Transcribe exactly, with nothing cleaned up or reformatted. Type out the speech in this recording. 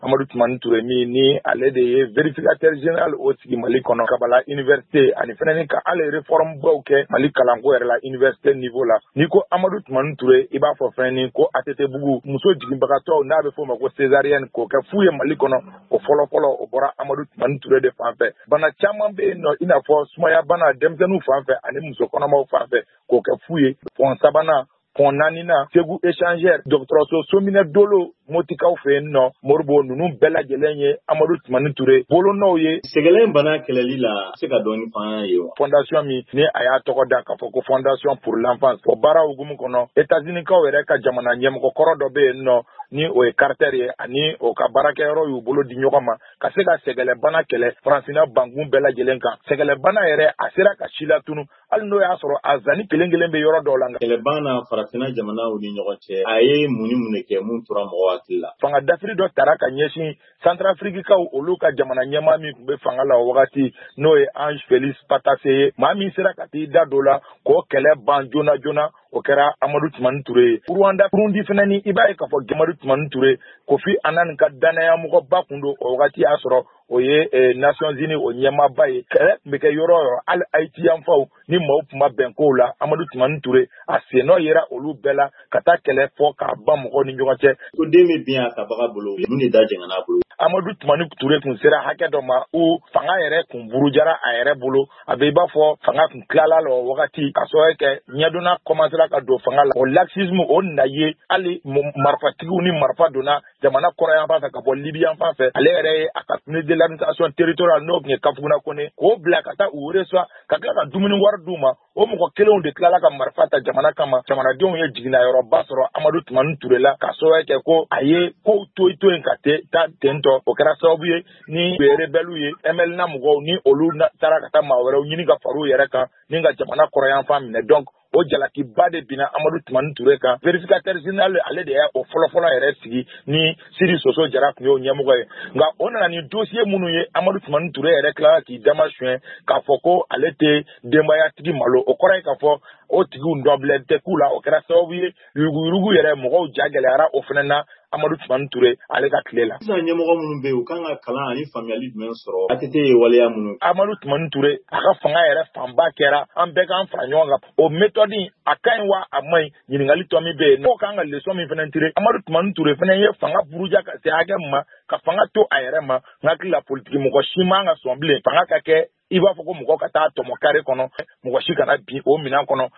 Amadou Toumani Touré mi ni ale de ye vérificateur général o sigi Mali kɔnɔ Kabala université ani fɛnɛ ka ale réforme baw kɛ Mali kalanko yɛrɛ la université niveau la ni ko Amadou Toumani Touré i b'a fɔ fɛn ni ko A T T bugu muso jiginbagatɔ n'a bɛ fɔ ma ko césarienne k'o kɛ fu ye Mali kɔnɔ o fɔlɔ fɔlɔ o bɔra Amadou Toumani Touré de fan fɛ bana caman bɛ yen nɔ i n'a fɔ sumaya bana denmisɛnninw fan fɛ ani muso kɔnɔmaw fan fɛ k'o kɛ fu ye pɔn sabanan pɔn naaninan Segu échangeur dɔgɔtɔrɔso Sominɛ Dolo Motikaw fɛ yen nɔ Moribo ninnu bɛɛ lajɛlen ye Amadou Toumani Touré bolonɔw ye sɛgɛlɛn bana kɛlɛli la se ka dɔɔni f'an ye wa fondation min ni a y'a tɔgɔ da k'a fɔ ko fondation pour l'enfance o baara hukumu kɔnɔ États-Unis kaw yɛrɛ ka jamana ɲɛmɔgɔ kɔrɔ dɔ bɛ yen nɔ ni o ye Carter ye ani o ka baarakɛyɔrɔ y'u bolo di ɲɔgɔn ma ka se ka sɛgɛlɛ bana kɛlɛ Farafinna bankun bɛɛ lajɛlen kan sɛgɛlɛ bana yɛrɛ a sera ka si latunu hali n'o y'a sɔrɔ a zani kelen kelen bɛ yɔrɔ dɔw la kɛlɛban na Farafinna jamanaw ni ɲɔgɔn cɛ a ye mun ni mun de kɛ mun tora mɔgɔw hakili la fanga dafiri dɔ tara ka ɲɛsin Centrafricains olu ka jamana ɲɛmaa min tun bɛ fanga la o wagati n'o ye Ange Félix Patasse ye maa min sera ka t'i da don la k'o kɛlɛ ban joona joona o kɛra Amadou Toumani Touré ye Rwanda Burundi fɛnɛ ni i b'a ye k'a fɔ Amadou Toumani Touré Kofi Annan ka danayamɔgɔba kun don o wagati y'a sɔrɔ o ye Nations Unies o ɲɛmaaba ye kɛlɛ tun bɛ kɛ yɔrɔ o yɔrɔ hali Haïti yanfaw ni maaw tun ma bɛn kow la Amadou Toumani Touré a sennɔ yera olu bɛɛ la ka taa kɛlɛ fɔ k'a ban mɔgɔw ni ɲɔgɔn cɛ ko den bɛ bin a tabaga bolo mun de da jɛngɛn'a bolo Amadou Toumani Touré tun sera hakɛ dɔ ma u fanga yɛrɛ kun burujara a yɛrɛ bolo a bɛ i b'a fɔ fanga kun tilala la o wagati ka sababu kɛ ɲɛdonna commencera ka don fanga la o laxisme o na ye hali marifatigiw ni marifa donna jamana kɔrɔ yan fan fɛ ka bɔ Libye yan fan fɛ ale yɛrɛ ye a ka ministre de l'administration territoriale n'o tun ye Kafuguna Kone k'o bila ka taa u reçoit ka tila ka dumuni wari d'u ma o mɔgɔ kelenw de tilala ka marifa ta jamana kama jamanadenw ye jiginnayɔrɔba sɔrɔ Amadou Toumani Touré la ka sababu kɛ ko a ye kow to i to yen ka taa ten tɔ o kɛra sababu ye ni rebelle ye M L na mɔgɔw ni olu taara ka taa maa wɛrɛw ɲini ka far'u yɛrɛ kan ni ka jamana kɔrɔ yan fan minɛ donc o jalakiba de binna Amadou Toumani Touré kan vérificateur général ale de y'a o fɔlɔfɔlɔ yɛrɛ sigi ni Siri Soso Jara tun y'o ɲɛmɔgɔ ye nka o nana ni dossier minnu ye Amadou Toumani Touré yɛrɛ tilala k'i dama suɲɛ k'a fɔ ko ale tɛ denbayatigi malo o kɔrɔ ye k'a fɔ o tigiw dɔnbilen tɛ k'u la o kɛra sababu ye yuruguyurugu yɛrɛ mɔgɔw ja gɛlɛyara o fana na Amadou Toumani Touré ale ka tile la. Sisan ɲɛmɔgɔ minnu bɛ yen u kan ka kalan ani faamuyali jumɛn sɔrɔ A T T ye waleya minnu Amadou Toumani Touré a ka fanga yɛrɛ fanba kɛra an bɛɛ k'an fara ɲɔgɔn kan o méthode a ka ɲi wa a man ɲi ɲininkali tɔ min bɛ yen n'o kan ka leçon min fana tire Amadou Toumani Touré fana ye fanga buruja ka se hakɛ min ma ka fanga to a yɛrɛ ma n hakili la politique mɔgɔ si man ka sɔn bilen fanga ka kɛ i b'a fɔ ko mɔgɔ ka taa tɔmɔ carré kɔnɔ mɔgɔ si kana bin o minɛn kɔnɔ